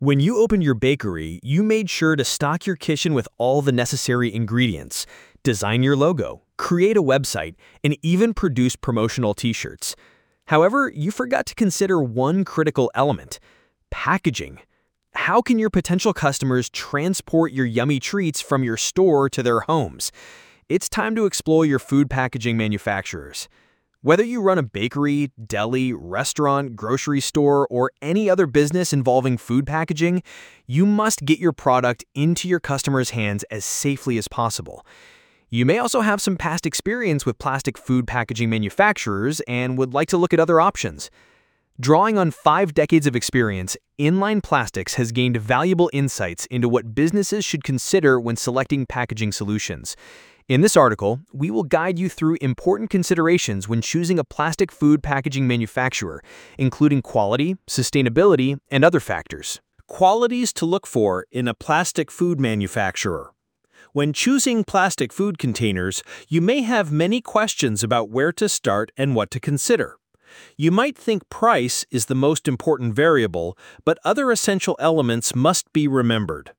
When you opened your bakery, you made sure to stock your kitchen with all the necessary ingredients, design your logo, create a website, and even produce promotional t-shirts. However, you forgot to consider one critical element: packaging. How can your potential customers transport your yummy treats from your store to their homes? It's time to explore your food packaging manufacturers. Whether you run a bakery, deli, restaurant, grocery store, or any other business involving food packaging, you must get your product into your customers' hands as safely as possible. You may also have some past experience with plastic food packaging manufacturers and would like to look at other options. Drawing on 5 decades of experience, Inline Plastics has gained valuable insights into what businesses should consider when selecting packaging solutions. In this article, we will guide you through important considerations when choosing a plastic food packaging manufacturer, including quality, sustainability, and other factors. Qualities to look for in a plastic food manufacturer. When choosing plastic food containers, you may have many questions about where to start and what to consider. You might think price is the most important variable, but other essential elements must be remembered.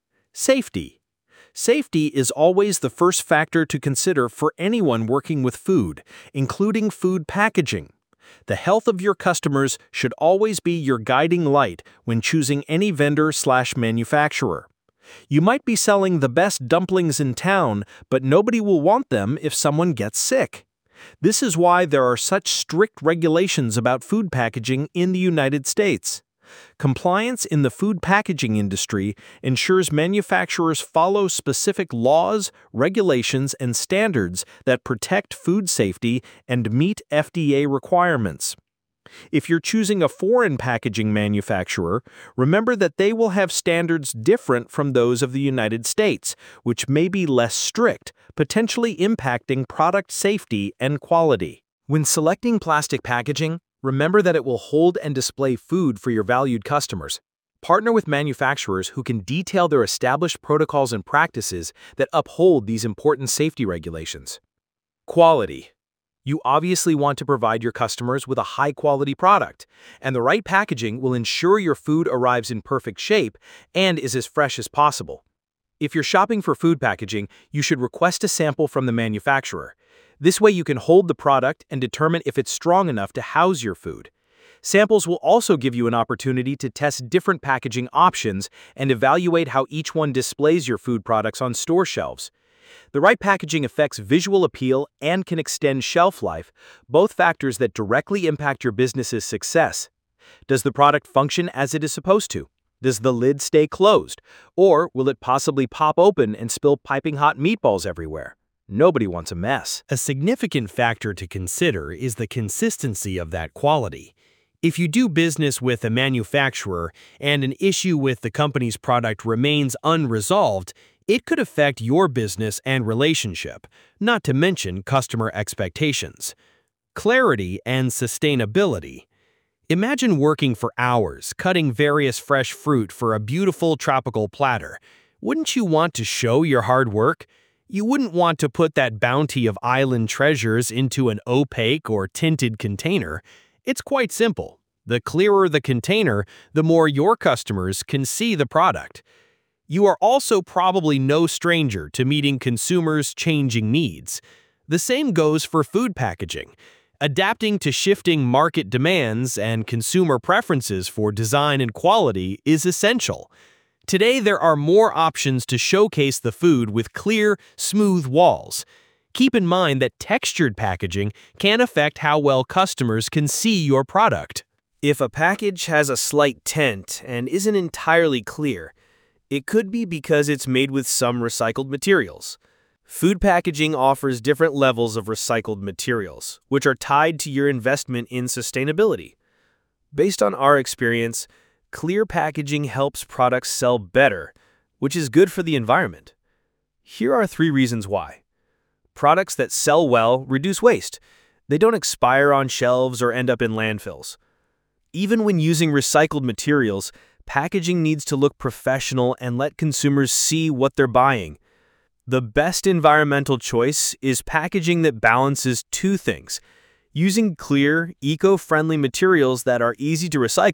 Safety. Safety is always the first factor to consider for anyone working with food, including food packaging. The health of your customers should always be your guiding light when choosing any vendor/manufacturer. You might be selling the best dumplings in town, but nobody will want them if someone gets sick. This is why there are such strict regulations about food packaging in the United States. Compliance in the food packaging industry ensures manufacturers follow specific laws, regulations, and standards that protect food safety and meet FDA requirements. If you're choosing a foreign packaging manufacturer, remember that they will have standards different from those of the United States, which may be less strict, potentially impacting product safety and quality. When selecting plastic packaging, remember that it will hold and display food for your valued customers. Partner with manufacturers who can detail their established protocols and practices that uphold these important safety regulations. Quality. You obviously want to provide your customers with a high-quality product, and the right packaging will ensure your food arrives in perfect shape and is as fresh as possible. If you're shopping for food packaging, you should request a sample from the manufacturer. This way you can hold the product and determine if it's strong enough to house your food. Samples will also give you an opportunity to test different packaging options and evaluate how each one displays your food products on store shelves. The right packaging affects visual appeal and can extend shelf life, both factors that directly impact your business's success. Does the product function as it is supposed to? Does the lid stay closed? Or will it possibly pop open and spill piping hot meatballs everywhere? Nobody wants a mess. A significant factor to consider is the consistency of that quality. If you do business with a manufacturer and an issue with the company's product remains unresolved, it could affect your business and relationship, not to mention customer expectations. Clarity and sustainability. Imagine working for hours, cutting various fresh fruit for a beautiful tropical platter. Wouldn't you want to show your hard work? You wouldn't want to put that bounty of island treasures into an opaque or tinted container. It's quite simple. The clearer the container, the more your customers can see the product. You are also probably no stranger to meeting consumers' changing needs. The same goes for food packaging. Adapting to shifting market demands and consumer preferences for design and quality is essential. Today, there are more options to showcase the food with clear, smooth walls. Keep in mind that textured packaging can affect how well customers can see your product. If a package has a slight tint and isn't entirely clear, it could be because it's made with some recycled materials. Food packaging offers different levels of recycled materials, which are tied to your investment in sustainability. Based on our experience, clear packaging helps products sell better, which is good for the environment. Here are 3 reasons why. Products that sell well reduce waste. They don't expire on shelves or end up in landfills. Even when using recycled materials, packaging needs to look professional and let consumers see what they're buying. The best environmental choice is packaging that balances 2 things: using clear, eco-friendly materials that are easy to recycle,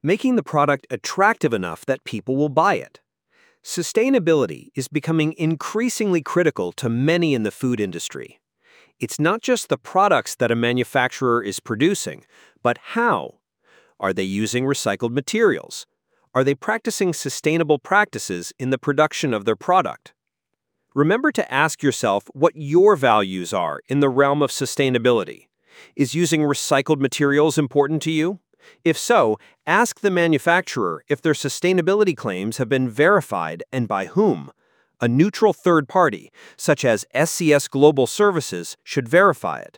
making the product attractive enough that people will buy it. Sustainability is becoming increasingly critical to many in the food industry. It's not just the products that a manufacturer is producing, but how. Are they using recycled materials? Are they practicing sustainable practices in the production of their product? Remember to ask yourself what your values are in the realm of sustainability. Is using recycled materials important to you? If so, ask the manufacturer if their sustainability claims have been verified and by whom. A neutral third party, such as SCS Global Services, should verify it.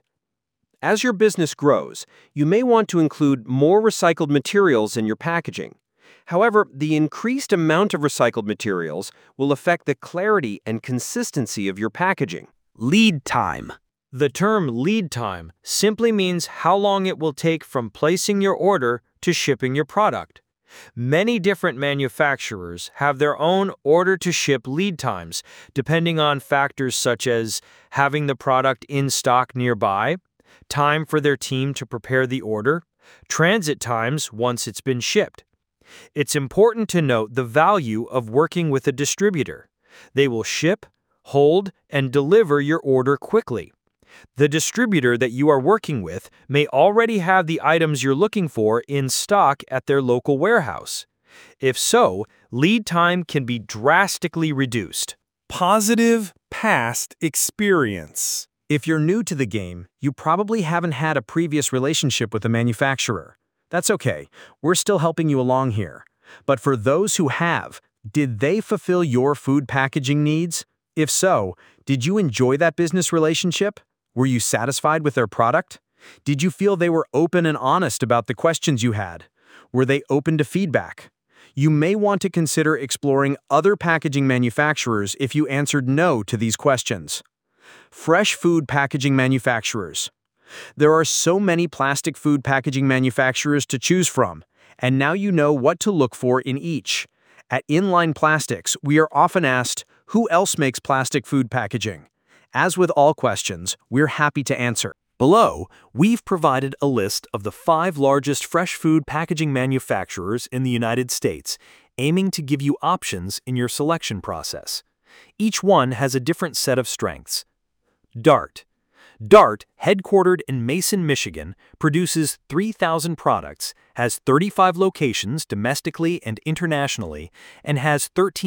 As your business grows, you may want to include more recycled materials in your packaging. However, the increased amount of recycled materials will affect the clarity and consistency of your packaging. Lead time. The term lead time simply means how long it will take from placing your order to shipping your product. Many different manufacturers have their own order-to-ship lead times, depending on factors such as having the product in stock nearby, time for their team to prepare the order, transit times once it's been shipped. It's important to note the value of working with a distributor. They will ship, hold, and deliver your order quickly. The distributor that you are working with may already have the items you're looking for in stock at their local warehouse. If so, lead time can be drastically reduced. Positive past experience. If you're new to the game, you probably haven't had a previous relationship with a manufacturer. That's okay, we're still helping you along here. But for those who have, did they fulfill your food packaging needs? If so, did you enjoy that business relationship? Were you satisfied with their product? Did you feel they were open and honest about the questions you had? Were they open to feedback? You may want to consider exploring other packaging manufacturers if you answered no to these questions. Fresh food packaging manufacturers. There are so many plastic food packaging manufacturers to choose from, and now you know what to look for in each. At Inline Plastics, we are often asked, who else makes plastic food packaging? As with all questions, we're happy to answer. Below, we've provided a list of the 5 largest fresh food packaging manufacturers in the United States, aiming to give you options in your selection process. Each one has a different set of strengths. Dart. Dart, headquartered in Mason, Michigan, produces 3,000 products, has 35 locations domestically and internationally, and has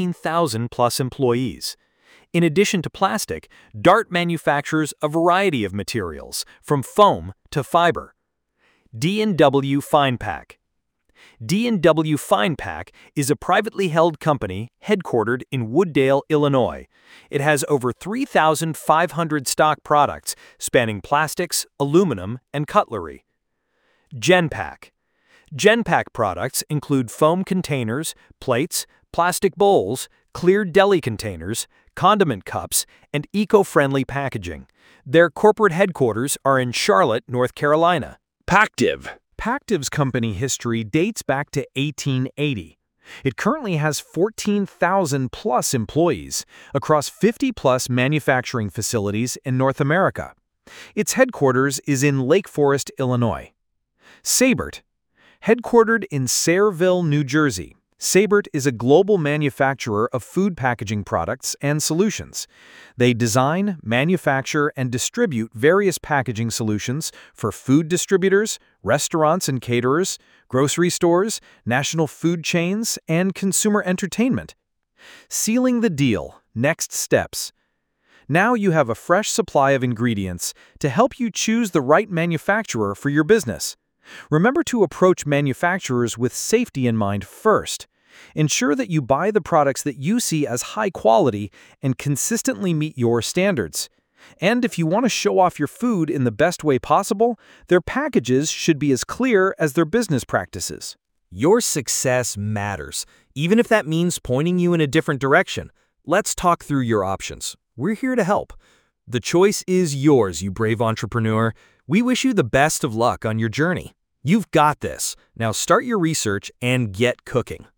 13,000+ employees. In addition to plastic, Dart manufactures a variety of materials, from foam to fiber. D&W FinePak. D&W FinePak is a privately held company headquartered in Wooddale, Illinois. It has over 3,500 stock products spanning plastics, aluminum, and cutlery. Genpak. Genpak products include foam containers, plates, plastic bowls, clear deli containers, condiment cups, and eco-friendly packaging. Their corporate headquarters are in Charlotte, North Carolina. Pactiv. Pactiv's company history dates back to 1880. It currently has 14,000+ employees across 50+ manufacturing facilities in North America. Its headquarters is in Lake Forest, Illinois. Sabert. Headquartered in Sayreville, New Jersey, Sabert is a global manufacturer of food packaging products and solutions. They design, manufacture, and distribute various packaging solutions for food distributors, restaurants and caterers, grocery stores, national food chains, and consumer entertainment. Sealing the deal. Next steps. Now you have a fresh supply of ingredients to help you choose the right manufacturer for your business. Remember to approach manufacturers with safety in mind first. Ensure that you buy the products that you see as high quality and consistently meet your standards. And if you want to show off your food in the best way possible, their packages should be as clear as their business practices. Your success matters, even if that means pointing you in a different direction. Let's talk through your options. We're here to help. The choice is yours, you brave entrepreneur. We wish you the best of luck on your journey. You've got this. Now start your research and get cooking.